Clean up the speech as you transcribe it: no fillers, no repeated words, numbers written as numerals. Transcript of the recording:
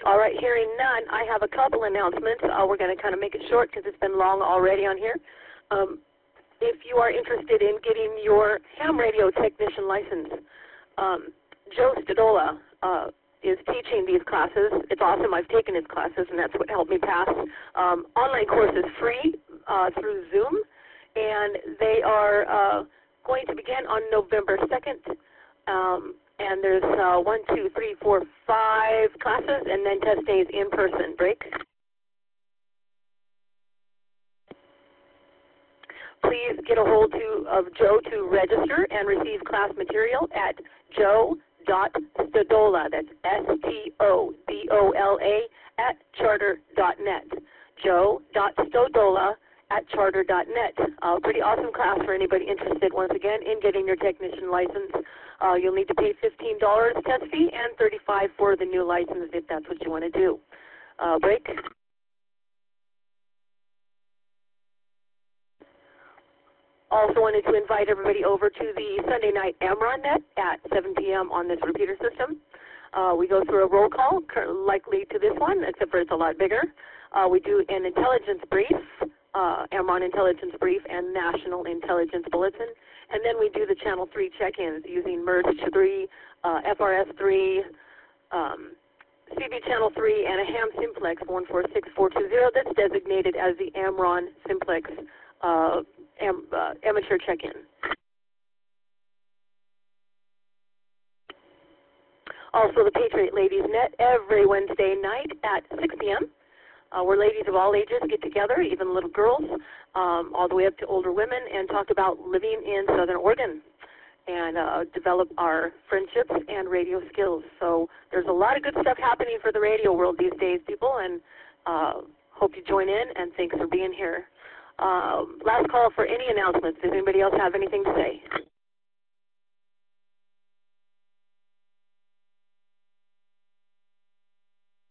All right, hearing none, I have a couple announcements. We're going to kind of make it short because it's been long already on here. If you are interested in getting your ham radio technician license, Joe Stadola is teaching these classes. It's awesome. I've taken his classes, and that's what helped me pass. Online course is free through Zoom, and they are going to begin on November 2nd. And there's 1, 2, 3, 4, 5 classes, and then test days in person. Break. Please get a hold of Joe to register and receive class material at joe.stadola, that's S-T-O-D-O-L-A, @charter.net. joe.stadola@charter.net. Pretty awesome class for anybody interested, once again, in getting your technician license. You'll need to pay $15 test fee and $35 for the new license if that's what you want to do. Break. Also wanted to invite everybody over to the Sunday night Amron Net at 7 p.m. on this repeater system. We go through a roll call, likely to this one, except for it's a lot bigger. We do an intelligence brief, Amron Intelligence Brief, and National Intelligence Bulletin. And then we do the Channel 3 check-ins using MERS 3, FRS 3, CB Channel 3, and a ham simplex 146420 that's designated as the Amron simplex amateur check-in. Also, the Patriot Ladies Net every Wednesday night at 6 p.m. Where ladies of all ages get together, even little girls, all the way up to older women, and talk about living in Southern Oregon and develop our friendships and radio skills. So there's a lot of good stuff happening for the radio world these days, people, and hope you join in, and thanks for being here. Last call for any announcements. Does anybody else have anything to say?